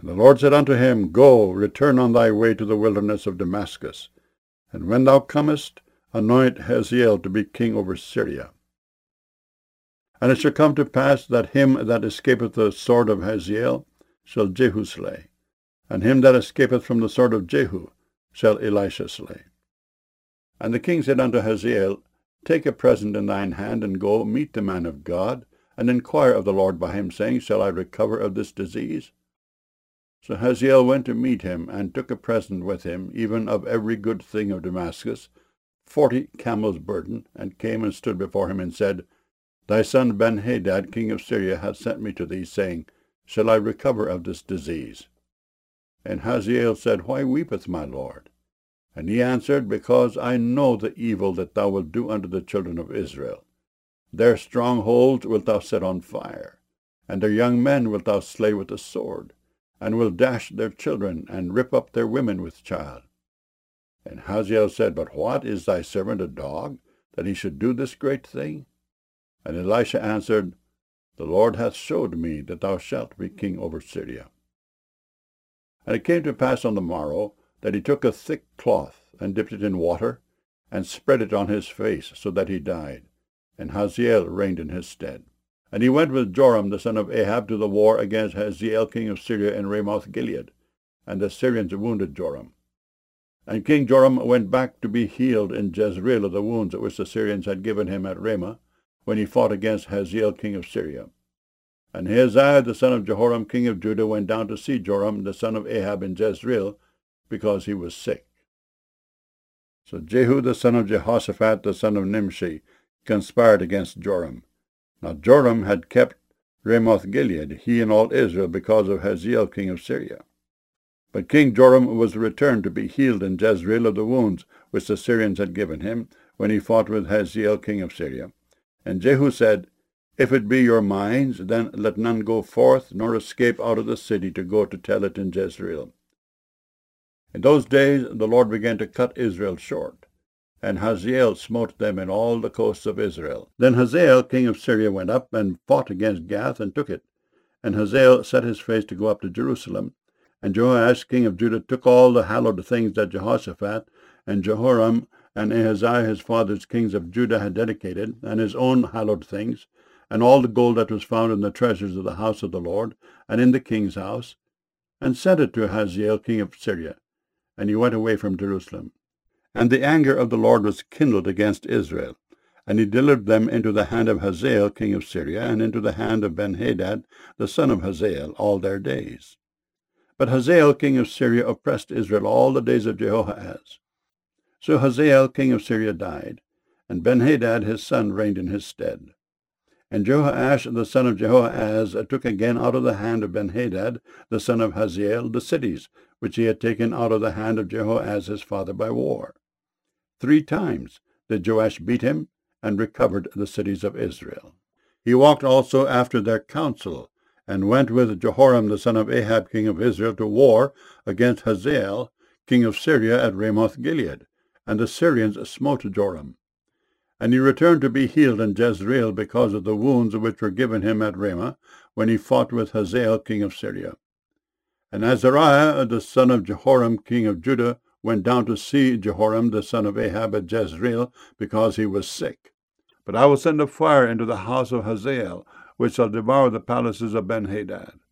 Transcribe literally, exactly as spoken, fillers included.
And the Lord said unto him, Go, return on thy way to the wilderness of Damascus, and when thou comest, anoint Hazael to be king over Syria. And it shall come to pass that him that escapeth the sword of Hazael shall Jehu slay, and him that escapeth from the sword of Jehu shall Elisha slay. And the king said unto Hazael, Take a present in thine hand, and go meet the man of God, and inquire of the Lord by him, saying, Shall I recover of this disease? So Hazael went to meet him, and took a present with him, even of every good thing of Damascus, forty camels' burden, and came and stood before him, and said, Thy son Benhadad, king of Syria, hath sent me to thee, saying, Shall I recover of this disease? And Hazael said, Why weepeth my lord? And he answered, Because I know the evil that thou wilt do unto the children of Israel. Their strongholds wilt thou set on fire, and their young men wilt thou slay with the sword, and will dash their children, and rip up their women with child. And Hazael said, But what, is thy servant a dog, that he should do this great thing? And Elisha answered, The Lord hath showed me that thou shalt be king over Syria. And it came to pass on the morrow, that he took a thick cloth, and dipped it in water, and spread it on his face, so that he died. And Hazael reigned in his stead. And he went with Joram the son of Ahab to the war against Hazael king of Syria in Ramoth-Gilead, and the Syrians wounded Joram. And King Joram went back to be healed in Jezreel of the wounds which the Syrians had given him at Ramah, when he fought against Hazael king of Syria. And Ahaziah the son of Jehoram king of Judah went down to see Joram the son of Ahab in Jezreel, because he was sick. So Jehu the son of Jehoshaphat the son of Nimshi conspired against Joram. Now Joram had kept Ramoth-Gilead, he and all Israel, because of Hazael king of Syria. But King Joram was returned to be healed in Jezreel of the wounds which the Syrians had given him, when he fought with Hazael king of Syria. And Jehu said, If it be your minds, then let none go forth, nor escape out of the city to go to tell it in Jezreel. In those days the Lord began to cut Israel short, and Hazael smote them in all the coasts of Israel. Then Hazael king of Syria went up and fought against Gath, and took it. And Hazael set his face to go up to Jerusalem. And Joash king of Judah took all the hallowed things that Jehoshaphat and Jehoram and Ahaziah his fathers kings of Judah had dedicated, and his own hallowed things, and all the gold that was found in the treasures of the house of the Lord, and in the king's house, and sent it to Hazael king of Syria. And he went away from Jerusalem. And the anger of the Lord was kindled against Israel, and he delivered them into the hand of Hazael king of Syria, and into the hand of Benhadad the son of Hazael all their days. But Hazael king of Syria oppressed Israel all the days of Jehoahaz. So Hazael king of Syria died, and Benhadad his son reigned in his stead. And Jehoash the son of Jehoahaz took again out of the hand of Benhadad the son of Hazael the cities which he had taken out of the hand of Jehoahaz his father by war. Three times did Joash beat him, and recovered the cities of Israel. He walked also after their counsel, and went with Jehoram the son of Ahab king of Israel to war against Hazael king of Syria at Ramoth-Gilead, and the Syrians smote Joram. And he returned to be healed in Jezreel because of the wounds which were given him at Ramah, when he fought with Hazael king of Syria. And Azariah the son of Jehoram king of Judah went down to see Jehoram the son of Ahab at Jezreel, because he was sick. But I will send a fire into the house of Hazael, which shall devour the palaces of Benhadad.